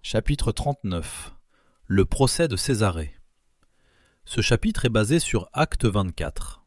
Chapitre 39. Le procès de Césarée. Ce chapitre est basé sur Acte 24.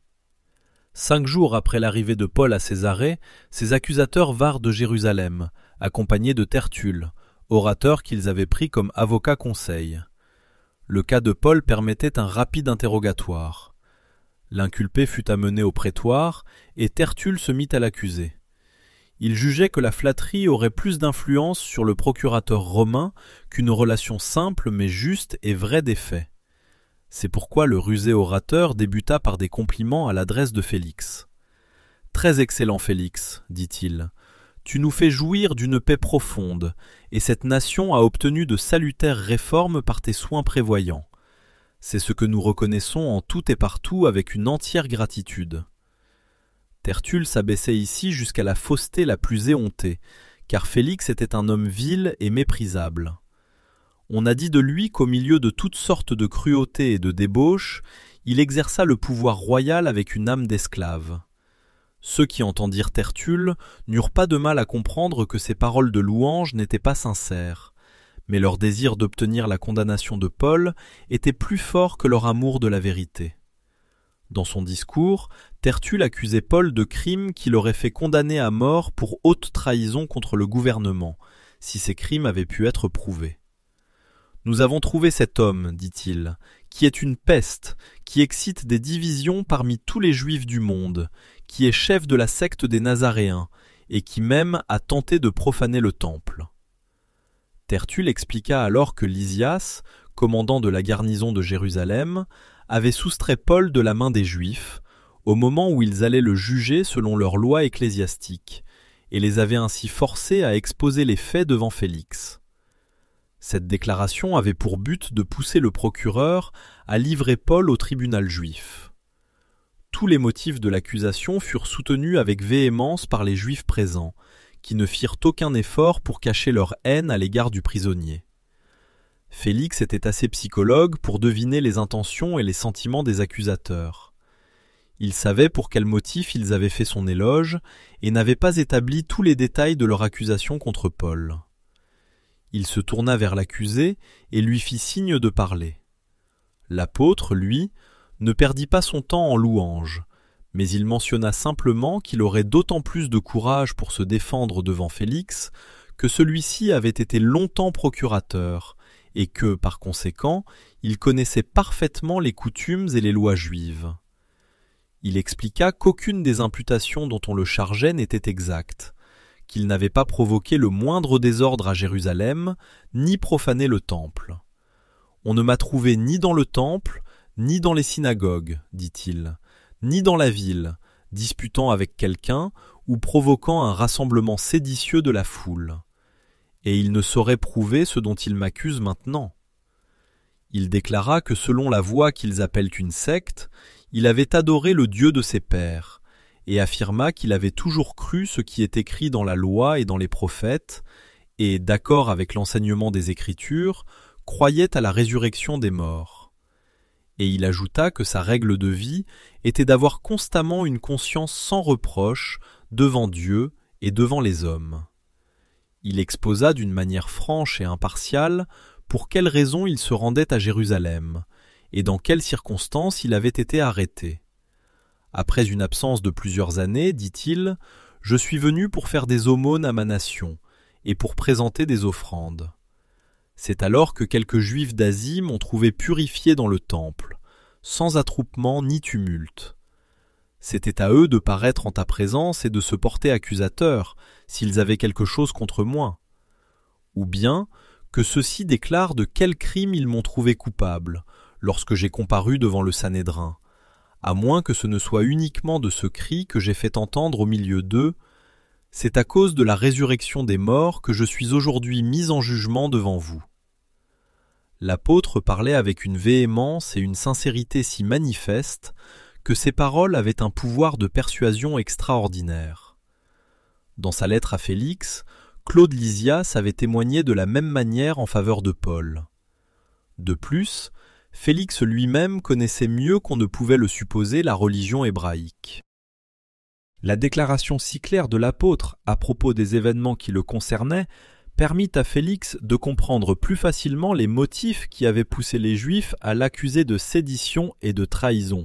5 jours après l'arrivée de Paul à Césarée, ses accusateurs vinrent de Jérusalem, accompagnés de Tertulle, orateur qu'ils avaient pris comme avocat conseil. Le cas de Paul permettait un rapide interrogatoire. L'inculpé fut amené au prétoire, et Tertulle se mit à l'accuser. Il jugeait que la flatterie aurait plus d'influence sur le procurateur romain qu'une relation simple mais juste et vraie des faits. C'est pourquoi le rusé orateur débuta par des compliments à l'adresse de Félix. « Très excellent Félix, dit-il, tu nous fais jouir d'une paix profonde, et cette nation a obtenu de salutaires réformes par tes soins prévoyants. C'est ce que nous reconnaissons en tout et partout avec une entière gratitude. » Tertulle s'abaissait ici jusqu'à la fausseté la plus éhontée, car Félix était un homme vil et méprisable. On a dit de lui qu'au milieu de toutes sortes de cruautés et de débauches, il exerça le pouvoir royal avec une âme d'esclave. Ceux qui entendirent Tertulle n'eurent pas de mal à comprendre que ses paroles de louange n'étaient pas sincères, mais leur désir d'obtenir la condamnation de Paul était plus fort que leur amour de la vérité. Dans son discours, Tertulle accusait Paul de crimes qui l'auraient fait condamner à mort pour haute trahison contre le gouvernement, si ces crimes avaient pu être prouvés. « Nous avons trouvé cet homme, dit-il, qui est une peste, qui excite des divisions parmi tous les Juifs du monde, qui est chef de la secte des Nazaréens, et qui même a tenté de profaner le temple. » Tertulle expliqua alors que Lysias, commandant de la garnison de Jérusalem, avait soustrait Paul de la main des Juifs, au moment où ils allaient le juger selon leur loi ecclésiastique, et les avait ainsi forcés à exposer les faits devant Félix. Cette déclaration avait pour but de pousser le procureur à livrer Paul au tribunal juif. Tous les motifs de l'accusation furent soutenus avec véhémence par les Juifs présents, qui ne firent aucun effort pour cacher leur haine à l'égard du prisonnier. Félix était assez psychologue pour deviner les intentions et les sentiments des accusateurs. Il savait pour quel motif ils avaient fait son éloge et n'avait pas établi tous les détails de leur accusation contre Paul. Il se tourna vers l'accusé et lui fit signe de parler. L'apôtre, lui, ne perdit pas son temps en louanges, mais il mentionna simplement qu'il aurait d'autant plus de courage pour se défendre devant Félix que celui-ci avait été longtemps procurateur, et que, par conséquent, il connaissait parfaitement les coutumes et les lois juives. Il expliqua qu'aucune des imputations dont on le chargeait n'était exacte, qu'il n'avait pas provoqué le moindre désordre à Jérusalem, ni profané le temple. « On ne m'a trouvé ni dans le temple, ni dans les synagogues, dit-il, ni dans la ville, disputant avec quelqu'un ou provoquant un rassemblement séditieux de la foule. Et il ne saurait prouver ce dont il m'accuse maintenant. » Il déclara que selon la voie qu'ils appellent une secte, il avait adoré le Dieu de ses pères, et affirma qu'il avait toujours cru ce qui est écrit dans la loi et dans les prophètes, et, d'accord avec l'enseignement des Écritures, croyait à la résurrection des morts. Et il ajouta que sa règle de vie était d'avoir constamment une conscience sans reproche devant Dieu et devant les hommes. Il exposa d'une manière franche et impartiale pour quelles raisons il se rendait à Jérusalem, et dans quelles circonstances il avait été arrêté. Après une absence de plusieurs années, dit-il, « Je suis venu pour faire des aumônes à ma nation, et pour présenter des offrandes. » C'est alors que quelques Juifs d'Asie m'ont trouvé purifié dans le temple, sans attroupement ni tumulte. C'était à eux de paraître en ta présence et de se porter accusateurs, s'ils avaient quelque chose contre moi. Ou bien que ceux-ci déclarent de quel crime ils m'ont trouvé coupable, lorsque j'ai comparu devant le Sanhédrin, à moins que ce ne soit uniquement de ce cri que j'ai fait entendre au milieu d'eux, « C'est à cause de la résurrection des morts que je suis aujourd'hui mis en jugement devant vous. » L'apôtre parlait avec une véhémence et une sincérité si manifestes que ses paroles avaient un pouvoir de persuasion extraordinaire. Dans sa lettre à Félix, Claude Lysias avait témoigné de la même manière en faveur de Paul. De plus, Félix lui-même connaissait mieux qu'on ne pouvait le supposer la religion hébraïque. La déclaration si claire de l'apôtre à propos des événements qui le concernaient permit à Félix de comprendre plus facilement les motifs qui avaient poussé les Juifs à l'accuser de sédition et de trahison.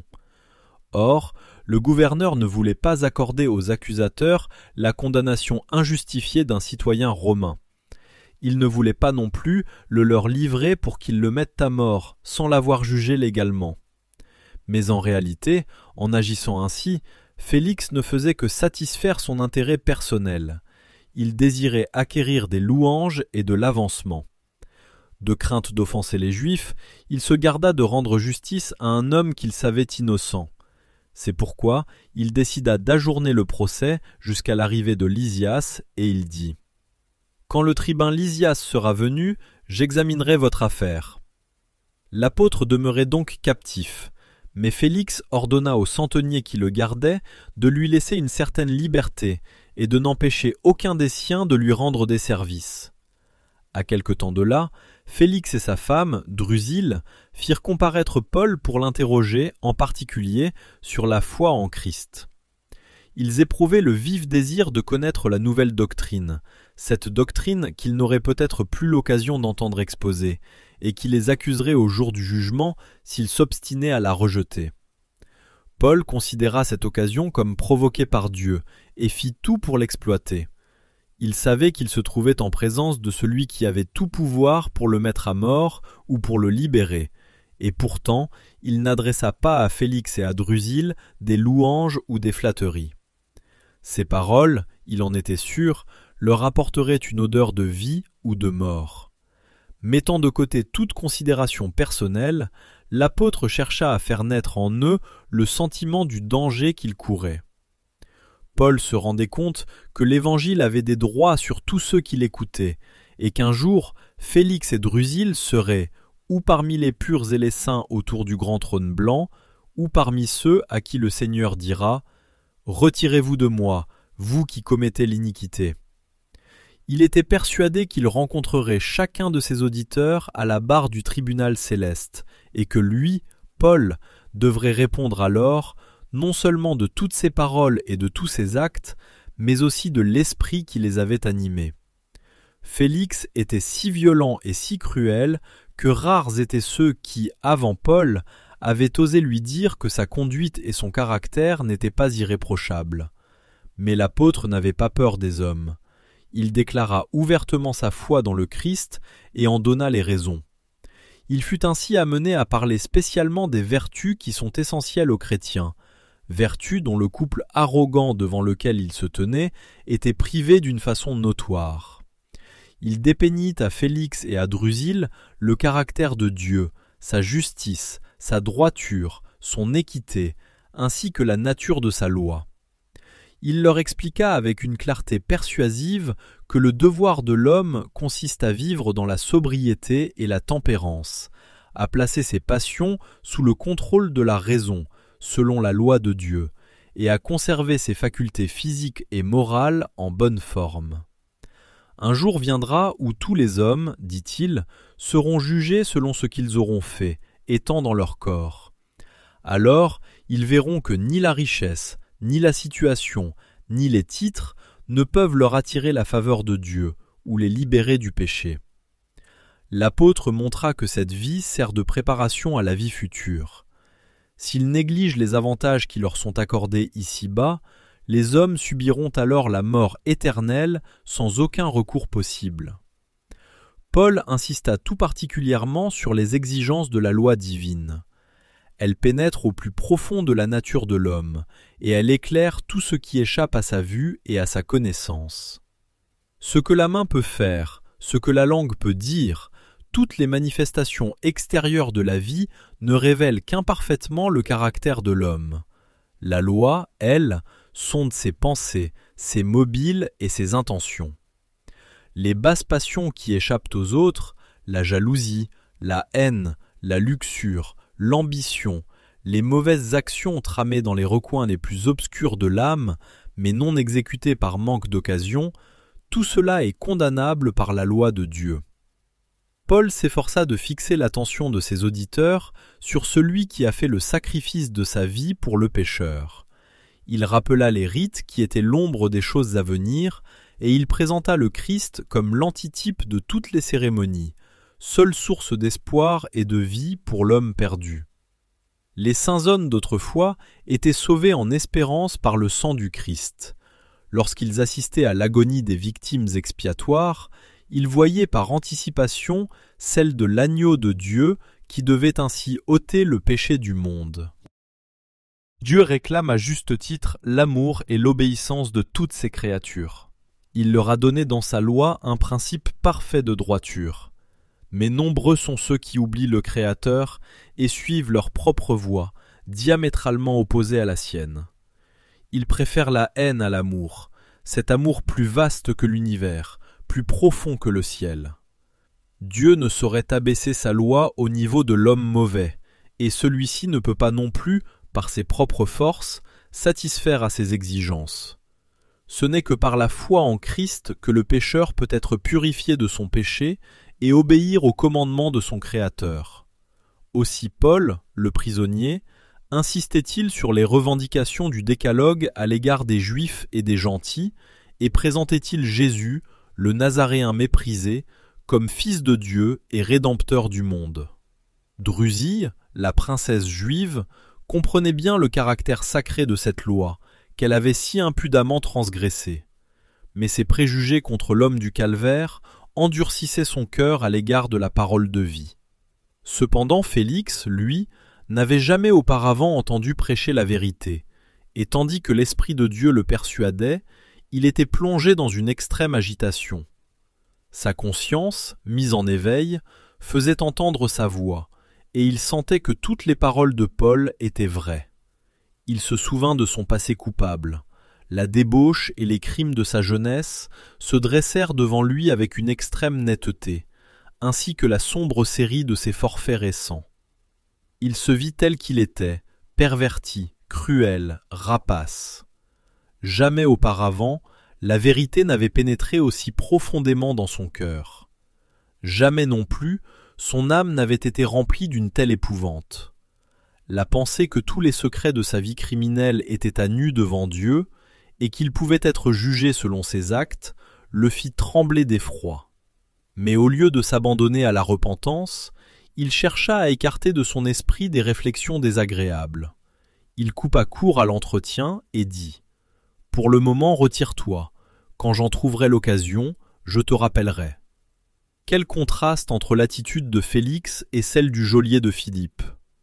Or, le gouverneur ne voulait pas accorder aux accusateurs la condamnation injustifiée d'un citoyen romain. Il ne voulait pas non plus le leur livrer pour qu'ils le mettent à mort, sans l'avoir jugé légalement. Mais en réalité, en agissant ainsi, Félix ne faisait que satisfaire son intérêt personnel. Il désirait acquérir des louanges et de l'avancement. De crainte d'offenser les Juifs, il se garda de rendre justice à un homme qu'il savait innocent. C'est pourquoi il décida d'ajourner le procès jusqu'à l'arrivée de Lysias, et il dit : « Quand le tribun Lysias sera venu, j'examinerai votre affaire. » L'apôtre demeurait donc captif, mais Félix ordonna au centenier qui le gardait de lui laisser une certaine liberté et de n'empêcher aucun des siens de lui rendre des services. À quelque temps de là, Félix et sa femme, Drusille, firent comparaître Paul pour l'interroger, en particulier, sur la foi en Christ. Ils éprouvaient le vif désir de connaître la nouvelle doctrine, cette doctrine qu'ils n'auraient peut-être plus l'occasion d'entendre exposer, et qui les accuserait au jour du jugement s'ils s'obstinaient à la rejeter. Paul considéra cette occasion comme provoquée par Dieu, et fit tout pour l'exploiter. Il savait qu'il se trouvait en présence de celui qui avait tout pouvoir pour le mettre à mort ou pour le libérer, et pourtant il n'adressa pas à Félix et à Drusille des louanges ou des flatteries. Ces paroles, il en était sûr, leur apporteraient une odeur de vie ou de mort. Mettant de côté toute considération personnelle, l'apôtre chercha à faire naître en eux le sentiment du danger qu'ils couraient. Paul se rendait compte que l'Évangile avait des droits sur tous ceux qui l'écoutaient, et qu'un jour, Félix et Drusille seraient ou parmi les purs et les saints autour du grand trône blanc, ou parmi ceux à qui le Seigneur dira « Retirez-vous de moi, vous qui commettez l'iniquité ». Il était persuadé qu'il rencontrerait chacun de ses auditeurs à la barre du tribunal céleste, et que lui, Paul, devrait répondre alors non seulement de toutes ses paroles et de tous ses actes, mais aussi de l'esprit qui les avait animés. Félix était si violent et si cruel que rares étaient ceux qui, avant Paul, avaient osé lui dire que sa conduite et son caractère n'étaient pas irréprochables. Mais l'apôtre n'avait pas peur des hommes. Il déclara ouvertement sa foi dans le Christ et en donna les raisons. Il fut ainsi amené à parler spécialement des vertus qui sont essentielles aux chrétiens, vertus dont le couple arrogant devant lequel il se tenait était privé d'une façon notoire. Il dépeignit à Félix et à Drusille le caractère de Dieu, sa justice, sa droiture, son équité, ainsi que la nature de sa loi. Il leur expliqua avec une clarté persuasive que le devoir de l'homme consiste à vivre dans la sobriété et la tempérance, à placer ses passions sous le contrôle de la raison, selon la loi de Dieu, et à conserver ses facultés physiques et morales en bonne forme. Un jour viendra où tous les hommes, dit-il, seront jugés selon ce qu'ils auront fait, étant dans leur corps. Alors, ils verront que ni la richesse, ni la situation, ni les titres ne peuvent leur attirer la faveur de Dieu ou les libérer du péché. L'apôtre montra que cette vie sert de préparation à la vie future. S'ils négligent les avantages qui leur sont accordés ici-bas, les hommes subiront alors la mort éternelle sans aucun recours possible. Paul insista tout particulièrement sur les exigences de la loi divine. Elle pénètre au plus profond de la nature de l'homme, et elle éclaire tout ce qui échappe à sa vue et à sa connaissance. Ce que la main peut faire, ce que la langue peut dire, toutes les manifestations extérieures de la vie ne révèlent qu'imparfaitement le caractère de l'homme. La loi, elle, sonde ses pensées, ses mobiles et ses intentions. Les basses passions qui échappent aux autres, la jalousie, la haine, la luxure, l'ambition, les mauvaises actions tramées dans les recoins les plus obscurs de l'âme, mais non exécutées par manque d'occasion, tout cela est condamnable par la loi de Dieu. Paul s'efforça de fixer l'attention de ses auditeurs sur celui qui a fait le sacrifice de sa vie pour le pécheur. Il rappela les rites qui étaient l'ombre des choses à venir, et il présenta le Christ comme l'antitype de toutes les cérémonies, seule source d'espoir et de vie pour l'homme perdu. Les saints hommes d'autrefois étaient sauvés en espérance par le sang du Christ. Lorsqu'ils assistaient à l'agonie des victimes expiatoires, ils voyaient par anticipation celle de l'agneau de Dieu qui devait ainsi ôter le péché du monde. Dieu réclame à juste titre l'amour et l'obéissance de toutes ses créatures. Il leur a donné dans sa loi un principe parfait de droiture. Mais nombreux sont ceux qui oublient le Créateur et suivent leur propre voie, diamétralement opposée à la sienne. Ils préfèrent la haine à l'amour, cet amour plus vaste que l'univers, plus profond que le ciel. Dieu ne saurait abaisser sa loi au niveau de l'homme mauvais, et celui-ci ne peut pas non plus, par ses propres forces, satisfaire à ses exigences. Ce n'est que par la foi en Christ que le pécheur peut être purifié de son péché et obéir au commandement de son Créateur. Aussi Paul, le prisonnier, insistait-il sur les revendications du décalogue à l'égard des Juifs et des gentils, et présentait-il Jésus, le Nazaréen méprisé, comme fils de Dieu et rédempteur du monde. Drusille, la princesse juive, comprenait bien le caractère sacré de cette loi, qu'elle avait si impudemment transgressée. Mais ses préjugés contre l'homme du calvaire endurcissaient son cœur à l'égard de la parole de vie. Cependant Félix, lui, n'avait jamais auparavant entendu prêcher la vérité, et tandis que l'Esprit de Dieu le persuadait, il était plongé dans une extrême agitation. Sa conscience, mise en éveil, faisait entendre sa voix, et il sentait que toutes les paroles de Paul étaient vraies. Il se souvint de son passé coupable. La débauche et les crimes de sa jeunesse se dressèrent devant lui avec une extrême netteté, ainsi que la sombre série de ses forfaits récents. Il se vit tel qu'il était, perverti, cruel, rapace. Jamais auparavant, la vérité n'avait pénétré aussi profondément dans son cœur. Jamais non plus, son âme n'avait été remplie d'une telle épouvante. La pensée que tous les secrets de sa vie criminelle étaient à nu devant Dieu, et qu'il pouvait être jugé selon ses actes, le fit trembler d'effroi. Mais au lieu de s'abandonner à la repentance, il chercha à écarter de son esprit des réflexions désagréables. Il coupa court à l'entretien et dit « Pour le moment, retire-toi. Quand j'en trouverai l'occasion, je te rappellerai. » Quel contraste entre l'attitude de Félix et celle du geôlier de Philippe.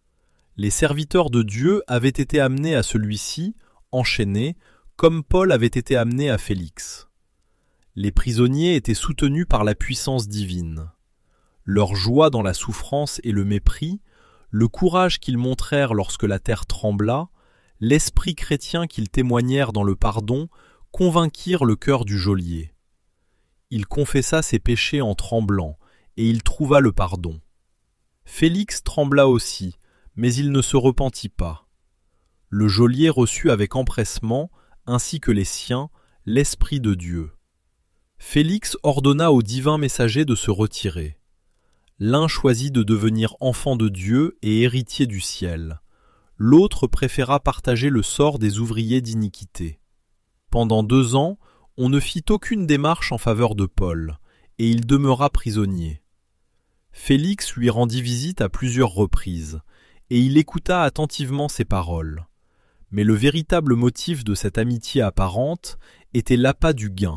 Les serviteurs de Dieu avaient été amenés à celui-ci, enchaînés, comme Paul avait été amené à Félix. Les prisonniers étaient soutenus par la puissance divine. Leur joie dans la souffrance et le mépris, le courage qu'ils montrèrent lorsque la terre trembla, l'esprit chrétien qu'ils témoignèrent dans le pardon, convainquirent le cœur du geôlier. Il confessa ses péchés en tremblant, et il trouva le pardon. Félix trembla aussi, mais il ne se repentit pas. Le geôlier reçut avec empressement, ainsi que les siens, l'Esprit de Dieu. Félix ordonna au divin messager de se retirer. L'un choisit de devenir enfant de Dieu et héritier du ciel. L'autre préféra partager le sort des ouvriers d'iniquité. Pendant 2 ans, on ne fit aucune démarche en faveur de Paul, et il demeura prisonnier. Félix lui rendit visite à plusieurs reprises, et il écouta attentivement ses paroles. Mais le véritable motif de cette amitié apparente était l'appât du gain.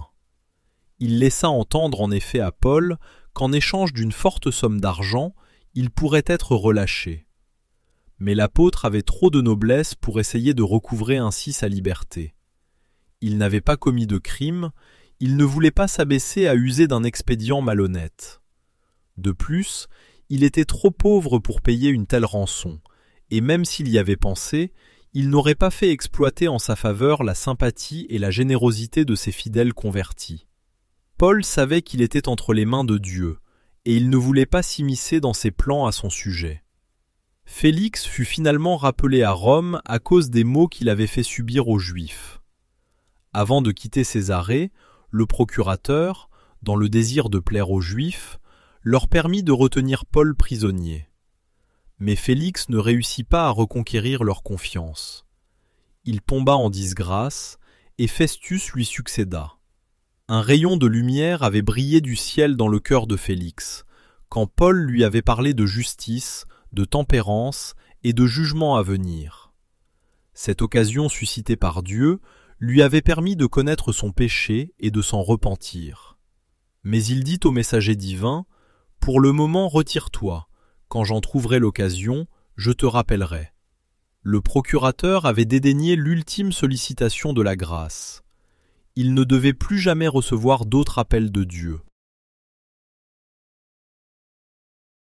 Il laissa entendre en effet à Paul qu'en échange d'une forte somme d'argent, il pourrait être relâché. Mais l'apôtre avait trop de noblesse pour essayer de recouvrer ainsi sa liberté. Il n'avait pas commis de crime, il ne voulait pas s'abaisser à user d'un expédient malhonnête. De plus, il était trop pauvre pour payer une telle rançon, et même s'il y avait pensé, il n'aurait pas fait exploiter en sa faveur la sympathie et la générosité de ses fidèles convertis. Paul savait qu'il était entre les mains de Dieu, et il ne voulait pas s'immiscer dans ses plans à son sujet. Félix fut finalement rappelé à Rome à cause des maux qu'il avait fait subir aux Juifs. Avant de quitter Césarée, le procurateur, dans le désir de plaire aux Juifs, leur permit de retenir Paul prisonnier. Mais Félix ne réussit pas à reconquérir leur confiance. Il tomba en disgrâce, et Festus lui succéda. Un rayon de lumière avait brillé du ciel dans le cœur de Félix, quand Paul lui avait parlé de justice, de tempérance et de jugement à venir. Cette occasion suscitée par Dieu lui avait permis de connaître son péché et de s'en repentir. Mais il dit au messager divin, « Pour le moment, retire-toi. Quand j'en trouverai l'occasion, je te rappellerai. » Le procurateur avait dédaigné l'ultime sollicitation de la grâce. Il ne devait plus jamais recevoir d'autre appel de Dieu.